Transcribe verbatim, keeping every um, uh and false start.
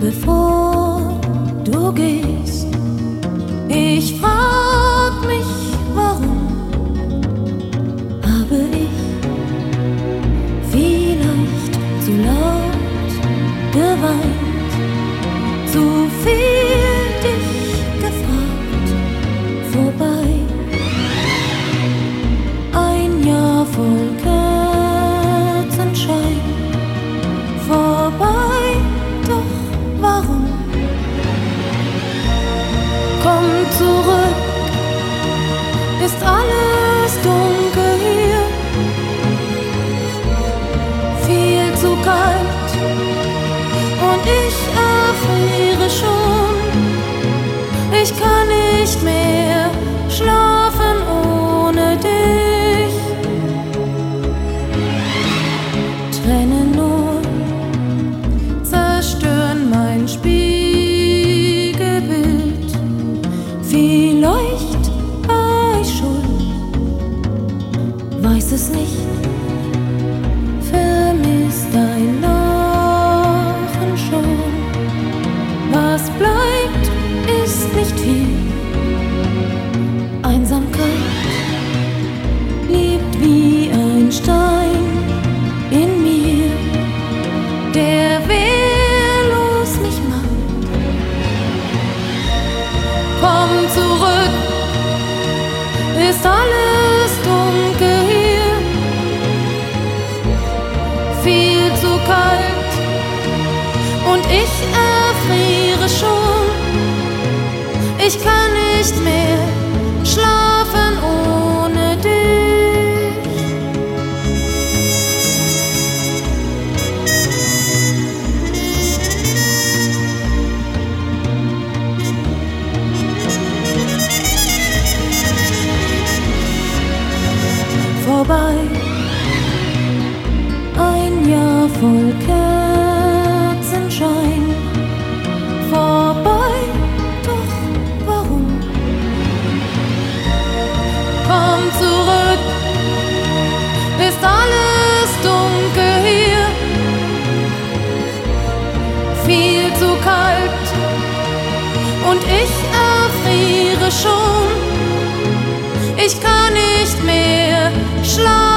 bevor du gehst. Ich frag mich, warum habe ich vielleicht zu laut geweint, zu viel dich gefragt. Vorbei, ein Jahr voll Kerzenschein. Vorbei, doch warum? Komm zurück, ist alles dunkel hier, viel zu kalt und ich erfriere schon. Ich kann nicht mehr schlafen ohne dich. Tränen nur zerstören mein Spiegelbild. Vielleicht war ich schuld, weiß es nicht. Vermisst dein Lachen schon. Was bleibt, ist nicht viel. Einsamkeit liegt wie ein Stein in mir, der wehrlos mich macht. Komm zurück, ist alles dunkel hier, viel zu kalt und ich erfriere schon. Ich kann nicht mehr schlafen ohne dich. Vorbei, ein Jahr voll Kerzenschein. Vorbei, doch warum? Komm zurück, ist alles dunkel hier, viel zu kalt und ich erfriere schon. Ich kann nicht mehr schlafen.